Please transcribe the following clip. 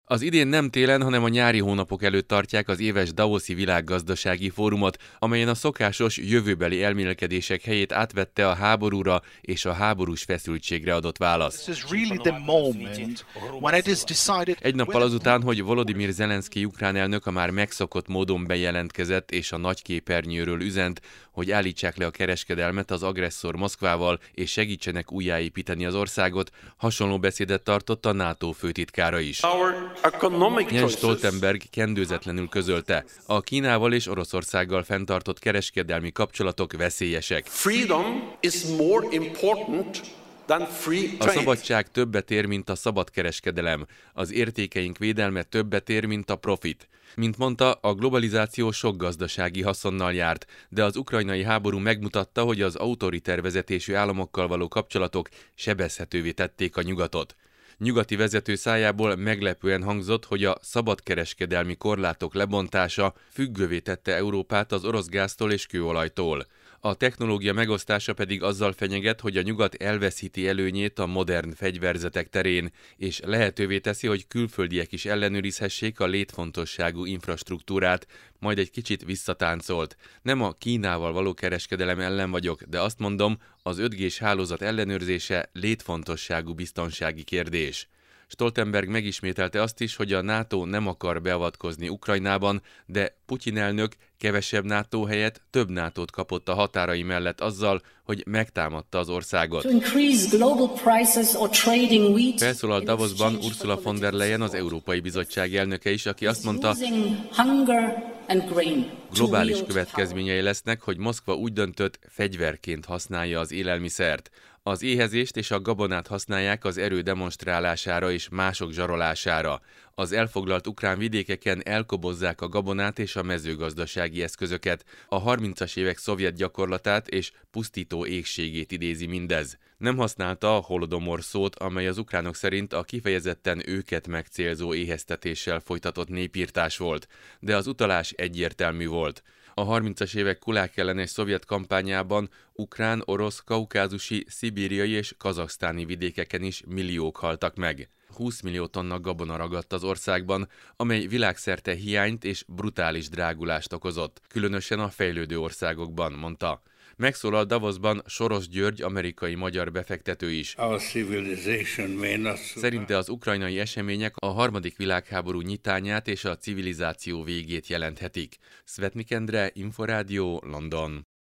Az idén nem télen, hanem a nyári hónapok előtt tartják az éves Davoszi világgazdasági fórumot, amelyen a szokásos jövőbeli elmélkedések helyét átvette a háborúra és a háborús feszültségre adott válasz. Egy nappal azután, hogy Volodymyr Zelenszky ukrán elnök a már megszokott módon bejelentkezett és a nagyképernyőről üzent, hogy állítsák le a kereskedelmet az agresszor Moszkvával és segítsenek újjáépíteni az országot, hasonló beszédet tartott a NATO főtitkára is. Jens Stoltenberg kendőzetlenül közölte, a Kínával és Oroszországgal fenntartott kereskedelmi kapcsolatok veszélyesek. A szabadság többet ér, mint a szabad kereskedelem. Az értékeink védelme többet ér, mint a profit. Mint mondta, a globalizáció sok gazdasági haszonnal járt, de az ukrajnai háború megmutatta, hogy az autoriter vezetésű államokkal való kapcsolatok sebezhetővé tették a nyugatot. Nyugati vezető szájából meglepően hangzott, hogy a szabadkereskedelmi korlátok lebontása függővé tette Európát az orosz gáztól és kőolajtól. A technológia megosztása pedig azzal fenyeget, hogy a nyugat elveszíti előnyét a modern fegyverzetek terén, és lehetővé teszi, hogy külföldiek is ellenőrizhessék a létfontosságú infrastruktúrát, majd egy kicsit visszatáncolt. Nem a Kínával való kereskedelem ellen vagyok, de azt mondom, az 5G-s hálózat ellenőrzése létfontosságú biztonsági kérdés. Stoltenberg megismételte azt is, hogy a NATO nem akar beavatkozni Ukrajnában, de Putyin elnök kevesebb NATO helyett több NATO-t kapott a határai mellett azzal, hogy megtámadta az országot. Felszólalt Davosban Ursula von der Leyen, az Európai Bizottság elnöke is, aki azt mondta, globális következményei lesznek, hogy Moszkva úgy döntött, fegyverként használja az élelmiszert. Az éhezést és a gabonát használják az erő demonstrálására és mások zsarolására. Az elfoglalt ukrán vidékeken elkobozzák a gabonát és a mezőgazdasági eszközöket. A 30-as évek szovjet gyakorlatát és pusztító égségét idézi mindez. Nem használta a holodomor szót, amely az ukránok szerint a kifejezetten őket megcélzó éheztetéssel folytatott népirtás volt, de az utalás egyértelmű volt. A 30-as évek kulák ellenes szovjet kampányában ukrán, orosz, kaukázusi, szibériai és kazaksztáni vidékeken is milliók haltak meg. 20 millió tonna gabona ragadt az országban, amely világszerte hiányt és brutális drágulást okozott, különösen a fejlődő országokban, mondta. Megszólalt Davosban Soros György, amerikai-magyar befektető is. Szerinte az ukrajnai események a harmadik világháború nyitányát és a civilizáció végét jelenthetik. Szvetnik Endre, Inforádió, London.